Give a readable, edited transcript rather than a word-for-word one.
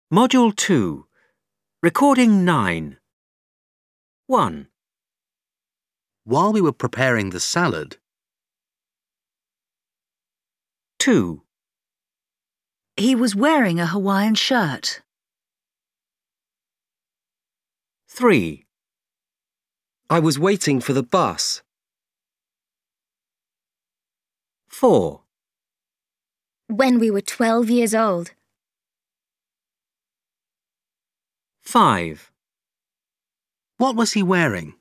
Module 2. Recording 9. 1. While we were preparing the salad, 2. He was wearing a Hawaiian shirt. 3. I was waiting for the bus. 4. When we were 12 years old. 5. what was he wearing?